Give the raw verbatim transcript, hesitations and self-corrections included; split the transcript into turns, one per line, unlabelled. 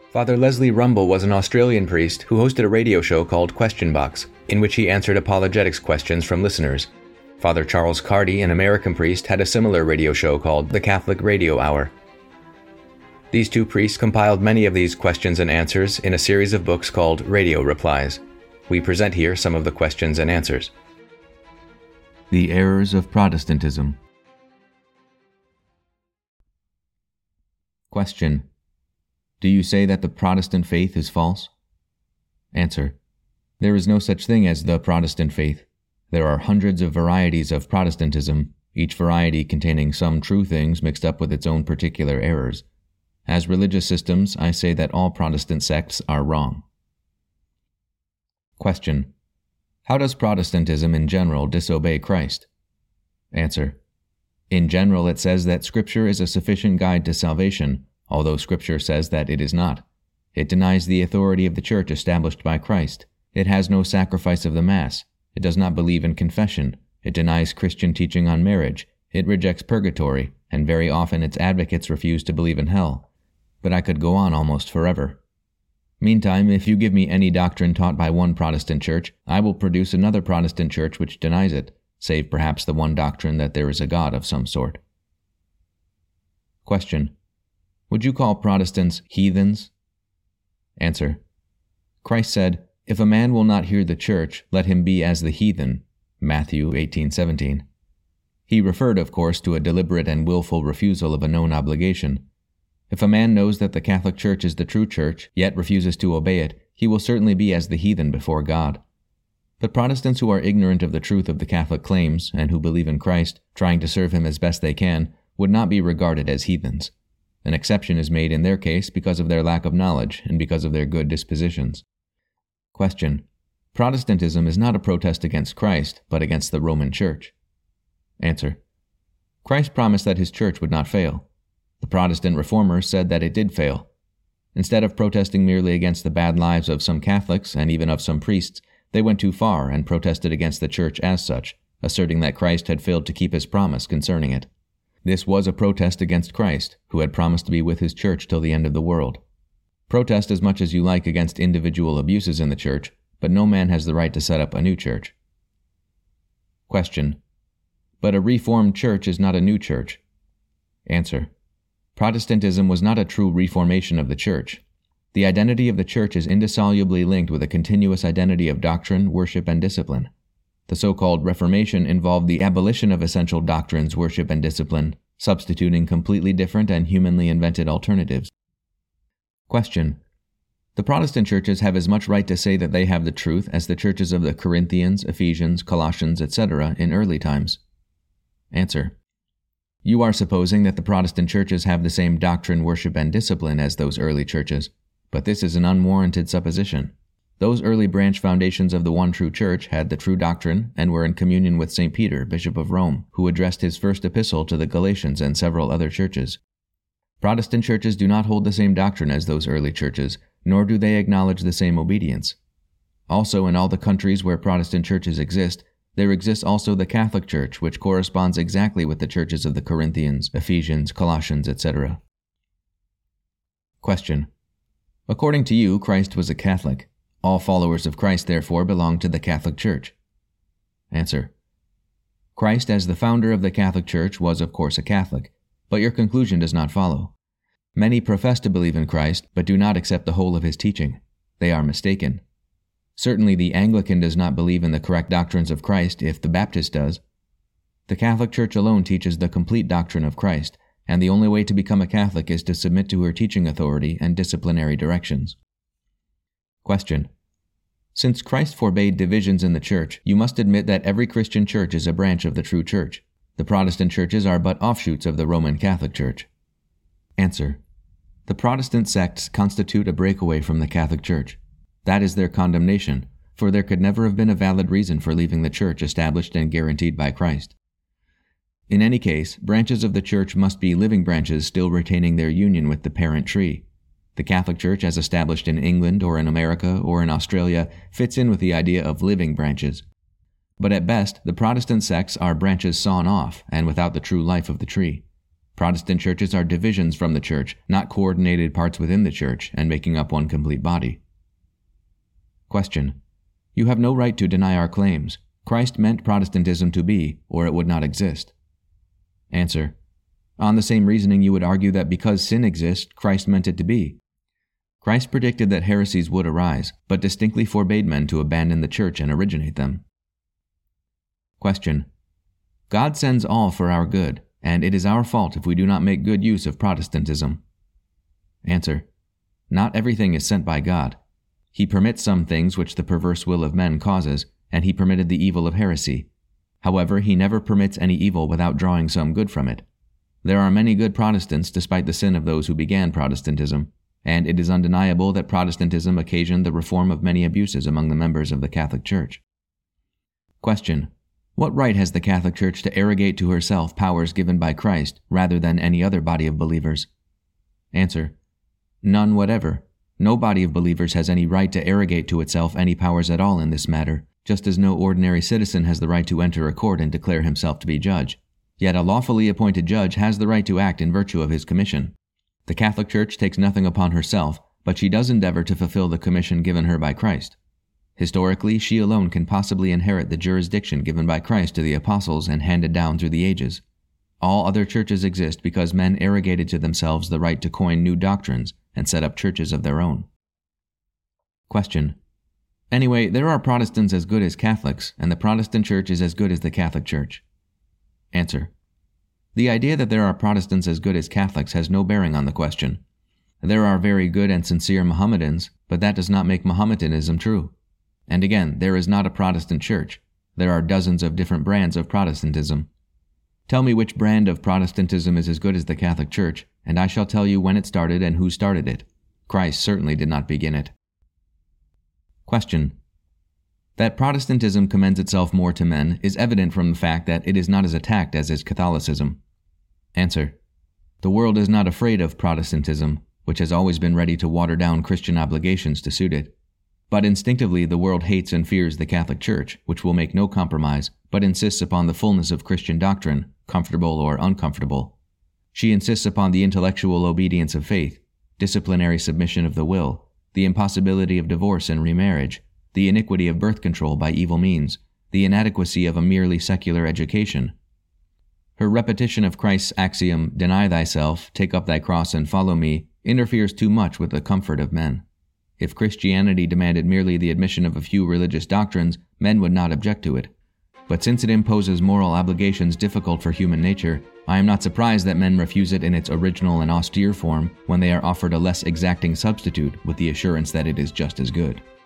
Father Leslie Rumble was an Australian priest who hosted a radio show called Question Box, in which he answered apologetics questions from listeners. Father Charles Cardy, an American priest, had a similar radio show called The Catholic Radio Hour. These two priests compiled many of these questions and answers in a series of books called Radio Replies. We present here some of the questions and answers.
The Errors of Protestantism. Question: Do you say that the Protestant faith is false? Answer: There is no such thing as the Protestant faith. There are hundreds of varieties of Protestantism, each variety containing some true things mixed up with its own particular errors. As religious systems, I say that all Protestant sects are wrong. Question: How does Protestantism in general disobey Christ? Answer: In general, it says that Scripture is a sufficient guide to salvation, although Scripture says that it is not. It denies the authority of the Church established by Christ. It has no sacrifice of the Mass. It does not believe in confession. It denies Christian teaching on marriage. It rejects purgatory, and very often its advocates refuse to believe in hell. But I could go on almost forever. Meantime, if you give me any doctrine taught by one Protestant church, I will produce another Protestant church which denies it, save perhaps the one doctrine that there is a God of some sort. Question: Would you call Protestants heathens? Answer: Christ said, "If a man will not hear the church, let him be as the heathen." Matthew eighteen seventeen. He referred, of course, to a deliberate and willful refusal of a known obligation. If a man knows that the Catholic Church is the true church, yet refuses to obey it, he will certainly be as the heathen before God. But Protestants who are ignorant of the truth of the Catholic claims, and who believe in Christ, trying to serve him as best they can, would not be regarded as heathens. An exception is made in their case because of their lack of knowledge and because of their good dispositions. Question: Protestantism is not a protest against Christ, but against the Roman Church. Answer: Christ promised that his church would not fail. The Protestant reformers said that it did fail. Instead of protesting merely against the bad lives of some Catholics and even of some priests, they went too far and protested against the church as such, asserting that Christ had failed to keep his promise concerning it. This was a protest against Christ, who had promised to be with his church till the end of the world. Protest as much as you like against individual abuses in the church, but no man has the right to set up a new church. Question: But a reformed church is not a new church. Answer: Protestantism was not a true reformation of the church. The identity of the church is indissolubly linked with a continuous identity of doctrine, worship, and discipline. The so-called Reformation involved the abolition of essential doctrines, worship, and discipline, substituting completely different and humanly invented alternatives. Question: The Protestant churches have as much right to say that they have the truth as the churches of the Corinthians, Ephesians, Colossians, et cetera in early times. Answer: You are supposing that the Protestant churches have the same doctrine, worship, and discipline as those early churches, but this is an unwarranted supposition. Those early branch foundations of the one true church had the true doctrine and were in communion with Saint Peter, Bishop of Rome, who addressed his first epistle to the Galatians and several other churches. Protestant churches do not hold the same doctrine as those early churches, nor do they acknowledge the same obedience. Also, in all the countries where Protestant churches exist, there exists also the Catholic Church, which corresponds exactly with the churches of the Corinthians, Ephesians, Colossians, et cetera. Question: According to you, Christ was a Catholic. All followers of Christ, therefore, belong to the Catholic Church. Answer: Christ, as the founder of the Catholic Church, was of course a Catholic, but your conclusion does not follow. Many profess to believe in Christ, but do not accept the whole of his teaching. They are mistaken. Certainly the Anglican does not believe in the correct doctrines of Christ if the Baptist does. The Catholic Church alone teaches the complete doctrine of Christ, and the only way to become a Catholic is to submit to her teaching authority and disciplinary directions. Question: Since Christ forbade divisions in the Church, you must admit that every Christian church is a branch of the true Church. The Protestant churches are but offshoots of the Roman Catholic Church. Answer: The Protestant sects constitute a breakaway from the Catholic Church. That is their condemnation, for there could never have been a valid reason for leaving the Church established and guaranteed by Christ. In any case, branches of the Church must be living branches still retaining their union with the parent tree. The Catholic Church, as established in England or in America or in Australia, fits in with the idea of living branches. But at best, the Protestant sects are branches sawn off and without the true life of the tree. Protestant churches are divisions from the church, not coordinated parts within the church and making up one complete body. Question. You have no right to deny our claims. Christ meant Protestantism to be, or it would not exist. Answer. On the same reasoning, you would argue that because sin exists, Christ meant it to be. Christ predicted that heresies would arise, but distinctly forbade men to abandon the church and originate them. Question. God sends all for our good, and it is our fault if we do not make good use of Protestantism. Answer. Not everything is sent by God. He permits some things which the perverse will of men causes, and he permitted the evil of heresy. However, he never permits any evil without drawing some good from it. There are many good Protestants despite the sin of those who began Protestantism, and it is undeniable that Protestantism occasioned the reform of many abuses among the members of the Catholic Church. Question. What right has the Catholic Church to arrogate to herself powers given by Christ rather than any other body of believers? Answer. None whatever. No body of believers has any right to arrogate to itself any powers at all in this matter, just as no ordinary citizen has the right to enter a court and declare himself to be judge. Yet a lawfully appointed judge has the right to act in virtue of his commission. The Catholic Church takes nothing upon herself, but she does endeavor to fulfill the commission given her by Christ. Historically, she alone can possibly inherit the jurisdiction given by Christ to the apostles and handed down through the ages. All other churches exist because men arrogated to themselves the right to coin new doctrines and set up churches of their own. Question. Anyway, there are Protestants as good as Catholics, and the Protestant Church is as good as the Catholic Church. Answer. The idea that there are Protestants as good as Catholics has no bearing on the question. There are very good and sincere Mohammedans, but that does not make Mohammedanism true. And again, there is not a Protestant church. There are dozens of different brands of Protestantism. Tell me which brand of Protestantism is as good as the Catholic Church, and I shall tell you when it started and who started it. Christ certainly did not begin it. Question. That Protestantism commends itself more to men is evident from the fact that it is not as attacked as is Catholicism. Answer. The world is not afraid of Protestantism, which has always been ready to water down Christian obligations to suit it. But instinctively the world hates and fears the Catholic Church, which will make no compromise, but insists upon the fullness of Christian doctrine, comfortable or uncomfortable. She insists upon the intellectual obedience of faith, disciplinary submission of the will, the impossibility of divorce and remarriage, the iniquity of birth control by evil means, the inadequacy of a merely secular education. Her repetition of Christ's axiom, "Deny thyself, take up thy cross and follow me," interferes too much with the comfort of men. If Christianity demanded merely the admission of a few religious doctrines, men would not object to it. But since it imposes moral obligations difficult for human nature, I am not surprised that men refuse it in its original and austere form when they are offered a less exacting substitute with the assurance that it is just as good.